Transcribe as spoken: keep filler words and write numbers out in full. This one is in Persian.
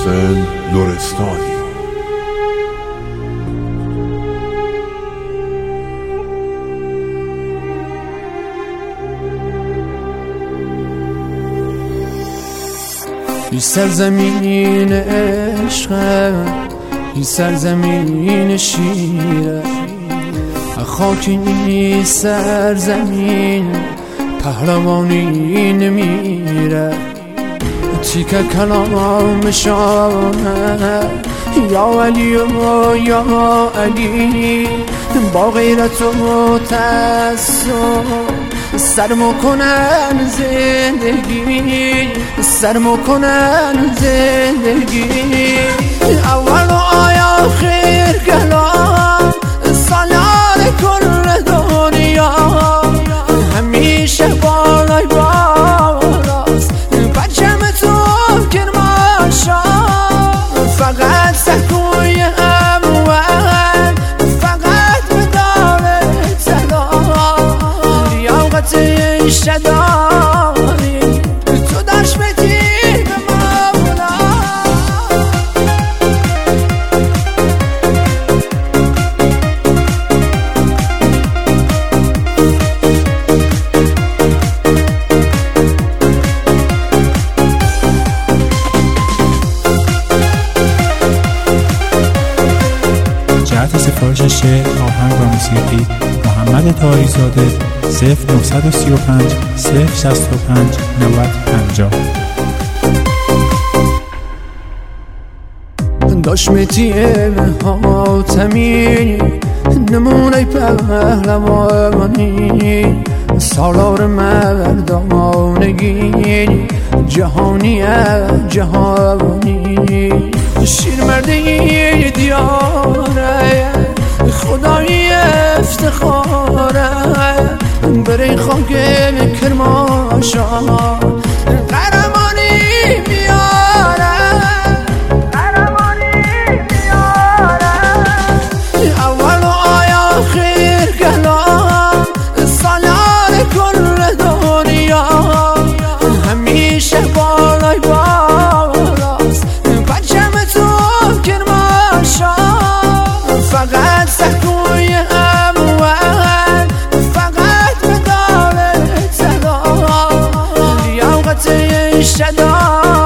محسن لرستانی. این سرزمین عشقه، این سرزمین شیره، خاک این سرزمین پهلوانی نمیره. تیکه کلام شانه یا علی و یا علی، با غیرت و تعصب سرمو کنن زندگی، سرمو کنن زندگی. اول و آخر کلام سالار کل دنیا، همیشه بالای بالاست پرچم تو کرماشا. فقط سکوی اموال، فقط بدار سلام، لیاقت شداری تو داشت بدی به مولا. جهت سفارش شعر، آهنگ و موسیقی محمد طاهری‌زاده صفر نه سه پنج صفر شصت و پنج نود پنجاه. داشت متی حاتمی نمونه پهلوانی، سالار مردانگی جهانی جهانی. شیرمرده دیاره خدای افتخاره، برای خاک کرماشا قهرمانی میاره، قهرمانی میاره. اول و آخر کلام سالار کل دنیا، همیشه بالای بالاست پرچم تو کرماشا. فقط سکوی اموال، فقط بدار سلام، لیاقت شدار